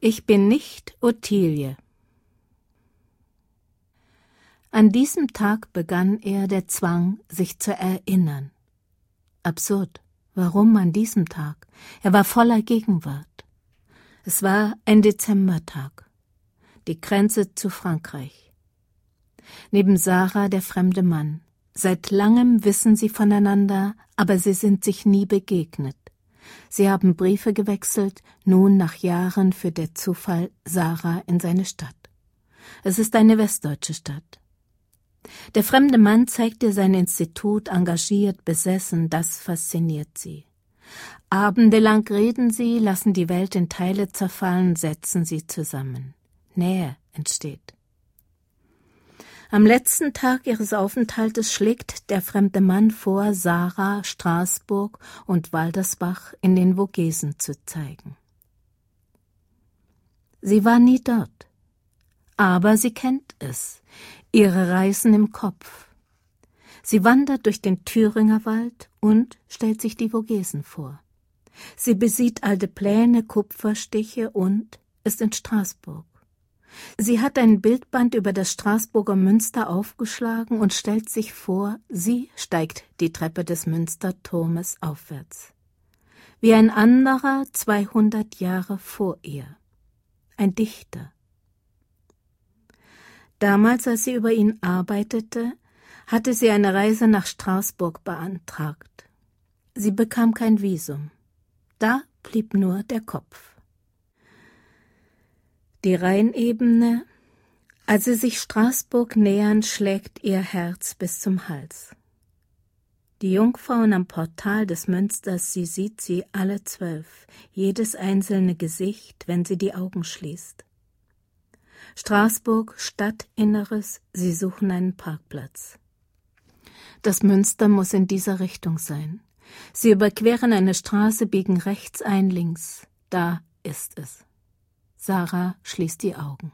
Ich bin nicht Ottilie. An diesem Tag begann er der Zwang, sich zu erinnern. Absurd. Warum an diesem Tag? Er war voller Gegenwart. Es war ein Dezembertag. Die Grenze zu Frankreich. Neben Sarah der fremde Mann. Seit langem wissen sie voneinander, aber sie sind sich nie begegnet. Sie haben Briefe gewechselt, nun nach Jahren führt der Zufall Sarah in seine Stadt. Es ist eine westdeutsche Stadt. Der fremde Mann zeigt ihr sein Institut, engagiert, besessen, das fasziniert sie. Abendelang reden sie, lassen die Welt in Teile zerfallen, setzen sie zusammen. Nähe entsteht. Am letzten Tag ihres Aufenthaltes schlägt der fremde Mann vor, Sarah, Straßburg und Waldersbach in den Vogesen zu zeigen. Sie war nie dort, aber sie kennt es, ihre Reisen im Kopf. Sie wandert durch den Thüringer Wald und stellt sich die Vogesen vor. Sie besieht alte Pläne, Kupferstiche und ist in Straßburg. Sie hat ein Bildband über das Straßburger Münster aufgeschlagen und stellt sich vor, sie steigt die Treppe des Münsterturmes aufwärts. Wie ein anderer 200 Jahre vor ihr. Ein Dichter. Damals, als sie über ihn arbeitete, hatte sie eine Reise nach Straßburg beantragt. Sie bekam kein Visum. Da blieb nur der Kopf. Die Rheinebene, als sie sich Straßburg nähern, schlägt ihr Herz bis zum Hals. Die Jungfrauen am Portal des Münsters, sie sieht sie alle 12, jedes einzelne Gesicht, wenn sie die Augen schließt. Straßburg, Stadtinneres, sie suchen einen Parkplatz. Das Münster muss in dieser Richtung sein. Sie überqueren eine Straße, biegen rechts ein, links. Da ist es. Sarah schließt die Augen.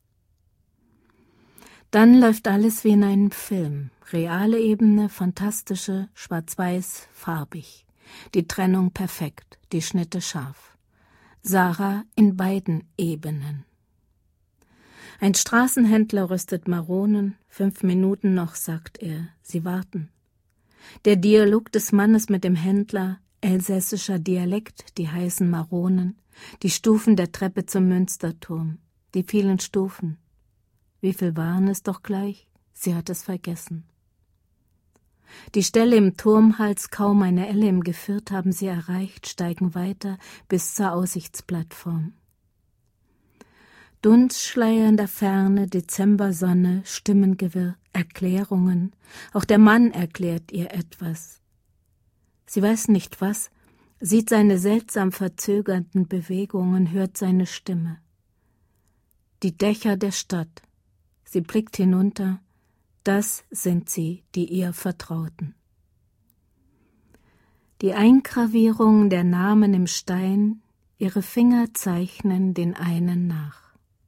Dann läuft alles wie in einem Film. Reale Ebene, fantastische, schwarz-weiß, farbig. Die Trennung perfekt, die Schnitte scharf. Sarah in beiden Ebenen. Ein Straßenhändler rüstet Maronen. 5 Minuten noch, sagt er. Sie warten. Der Dialog des Mannes mit dem Händler, elsässischer Dialekt, die heißen Maronen. Die Stufen der Treppe zum Münsterturm, die vielen Stufen. Wie viel waren es doch gleich? Sie hat es vergessen. Die Stelle im Turmhals, kaum eine Elle im Geviert, haben sie erreicht, steigen weiter bis zur Aussichtsplattform. Dunstschleier in der Ferne, Dezembersonne, Stimmengewirr, Erklärungen. Auch der Mann erklärt ihr etwas. Sie weiß nicht was, sieht seine seltsam verzögernden Bewegungen, hört seine Stimme. Die Dächer der Stadt. Sie blickt hinunter. Das sind sie, die ihr vertrauten. Die Eingravierungen der Namen im Stein, ihre Finger zeichnen den einen nach.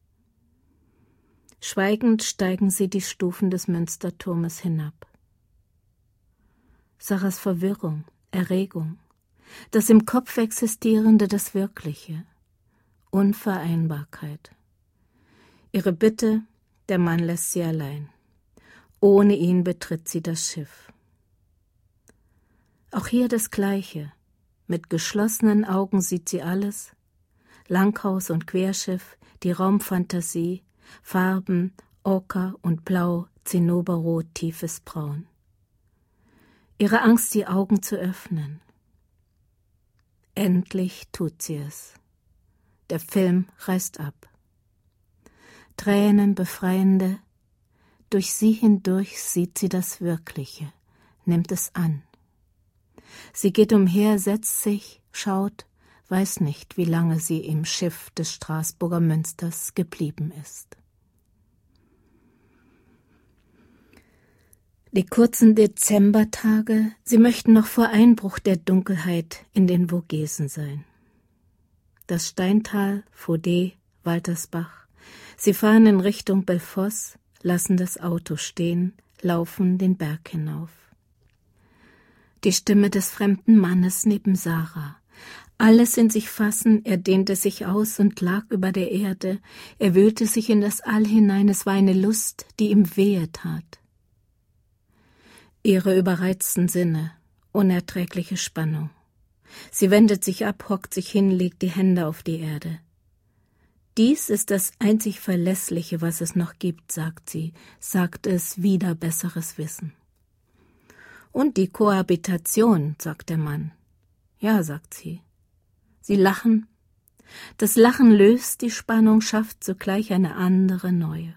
Schweigend steigen sie die Stufen des Münsterturmes hinab. Sarahs Verwirrung, Erregung. Das im Kopf Existierende, das Wirkliche. Unvereinbarkeit. Ihre Bitte, der Mann lässt sie allein. Ohne ihn betritt sie das Schiff. Auch hier das Gleiche. Mit geschlossenen Augen sieht sie alles. Langhaus und Querschiff, die Raumfantasie, Farben, Oker und Blau, Zinnoberrot, tiefes Braun. Ihre Angst, die Augen zu öffnen. Endlich tut sie es. Der Film reißt ab. Tränen befreiende, durch sie hindurch sieht sie das Wirkliche, nimmt es an. Sie geht umher, setzt sich, schaut, weiß nicht, wie lange sie im Schiff des Straßburger Münsters geblieben ist. Die kurzen Dezembertage, sie möchten noch vor Einbruch der Dunkelheit in den Vogesen sein. Das Steintal, Vaudet, Waltersbach. Sie fahren in Richtung Belfosse, lassen das Auto stehen, laufen den Berg hinauf. Die Stimme des fremden Mannes neben Sarah. Alles in sich fassen, er dehnte sich aus und lag über der Erde, er wühlte sich in das All hinein, es war eine Lust, die ihm wehe tat. Ihre überreizten Sinne, unerträgliche Spannung. Sie wendet sich ab, hockt sich hin, legt die Hände auf die Erde. Dies ist das einzig Verlässliche, was es noch gibt, sagt sie, sagt es wider besseres Wissen. Und die Kohabitation, sagt der Mann. Ja, sagt sie. Sie lachen. Das Lachen löst die Spannung, schafft zugleich eine andere, neue.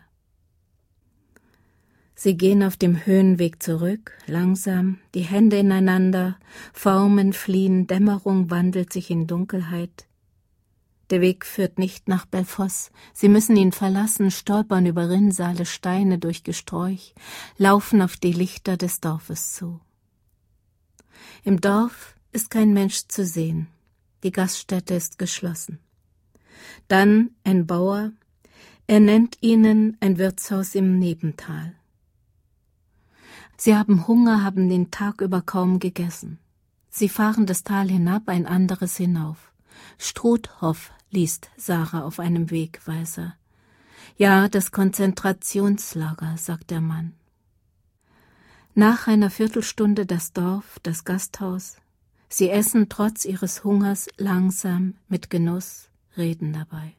Sie gehen auf dem Höhenweg zurück, langsam, die Hände ineinander, Formen fliehen, Dämmerung wandelt sich in Dunkelheit. Der Weg führt nicht nach Belfosse, sie müssen ihn verlassen, stolpern über Rinnsale, Steine durch Gesträuch, laufen auf die Lichter des Dorfes zu. Im Dorf ist kein Mensch zu sehen, die Gaststätte ist geschlossen. Dann ein Bauer, er nennt ihnen ein Wirtshaus im Nebental. Sie haben Hunger, haben den Tag über kaum gegessen. Sie fahren das Tal hinab, ein anderes hinauf. Struthof liest Sarah auf einem Wegweiser. Ja, das Konzentrationslager, sagt der Mann. Nach einer Viertelstunde das Dorf, das Gasthaus. Sie essen trotz ihres Hungers langsam, mit Genuss, reden dabei.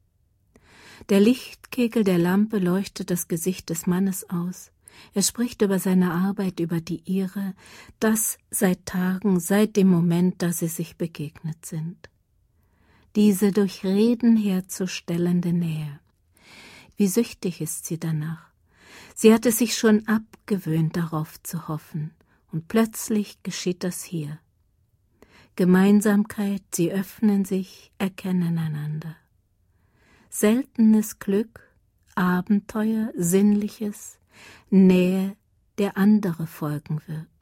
Der Lichtkegel der Lampe leuchtet das Gesicht des Mannes aus. Er spricht über seine Arbeit, über die ihre, das seit Tagen, seit dem Moment, da sie sich begegnet sind. Diese durch Reden herzustellende Nähe. Wie süchtig ist sie danach. Sie hatte sich schon abgewöhnt, darauf zu hoffen, und plötzlich geschieht das hier. Gemeinsamkeit, sie öffnen sich, erkennen einander. Seltenes Glück, Abenteuer, Sinnliches, Nähe, der andere folgen wird.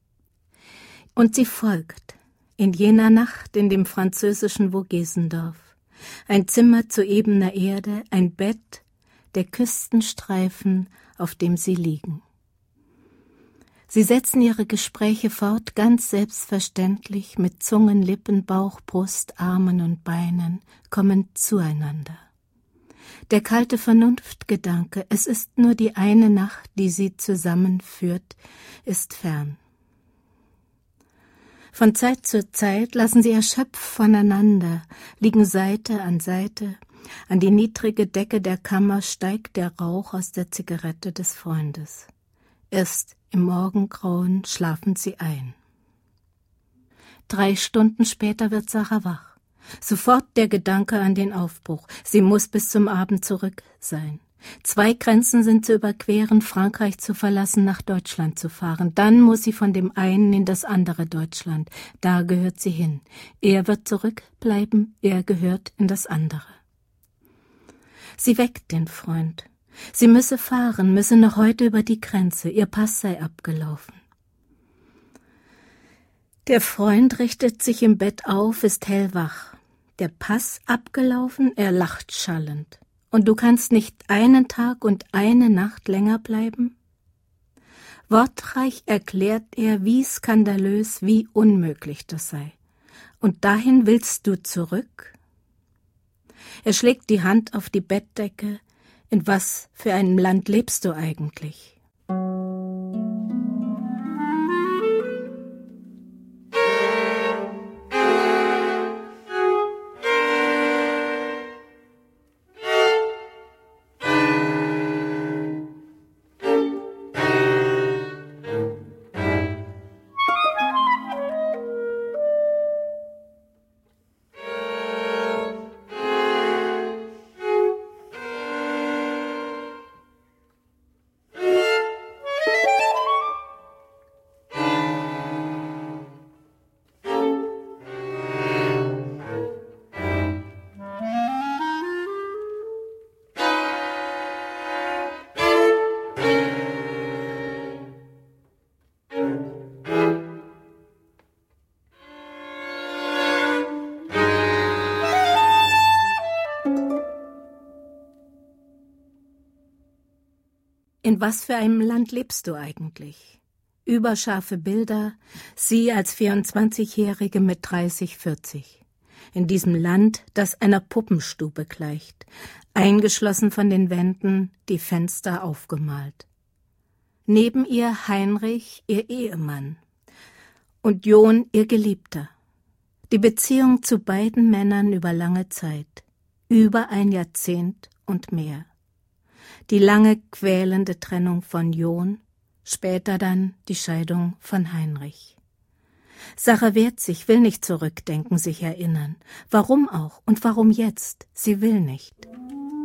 Und sie folgt, in jener Nacht in dem französischen Voggesendorf. Ein Zimmer zu ebener Erde, ein Bett, der Küstenstreifen, auf dem sie liegen. Sie setzen ihre Gespräche fort, ganz selbstverständlich, mit Zungen, Lippen, Bauch, Brust, Armen und Beinen, kommen zueinander. Der kalte Vernunftgedanke, es ist nur die eine Nacht, die sie zusammenführt, ist fern. Von Zeit zu Zeit lassen sie erschöpft voneinander, liegen Seite, an die niedrige Decke der Kammer steigt der Rauch aus der Zigarette des Freundes. Erst im Morgengrauen schlafen sie ein. 3 Stunden später wird Sarah wach. Sofort der Gedanke an den Aufbruch. Sie muss bis zum Abend zurück sein. 2 Grenzen sind zu überqueren, Frankreich zu verlassen, nach Deutschland zu fahren. Dann muss sie von dem einen in das andere Deutschland. Da gehört sie hin. Er wird zurückbleiben, er gehört in das andere. Sie weckt den Freund. Sie müsse fahren, müsse noch heute über die Grenze. Ihr Pass sei abgelaufen. Der Freund richtet sich im Bett auf, ist hellwach. Der Pass abgelaufen, er lacht schallend. Und du kannst nicht einen Tag und eine Nacht länger bleiben? Wortreich erklärt er, wie skandalös, wie unmöglich das sei. Und dahin willst du zurück? Er schlägt die Hand auf die Bettdecke. In was für einem Land lebst du eigentlich? In was für einem Land lebst du eigentlich? überscharfe Bilder, sie als 24-Jährige mit 30, 40. In diesem Land, das einer Puppenstube gleicht, eingeschlossen von den Wänden, die Fenster aufgemalt. Neben ihr Heinrich, ihr Ehemann, und John, ihr Geliebter. Die Beziehung zu beiden Männern über lange Zeit, über ein Jahrzehnt und mehr. Die lange quälende Trennung von John, später dann die Scheidung von Heinrich. Sarah wehrt sich, will nicht zurückdenken, sich erinnern. Warum auch und warum jetzt? Sie will nicht.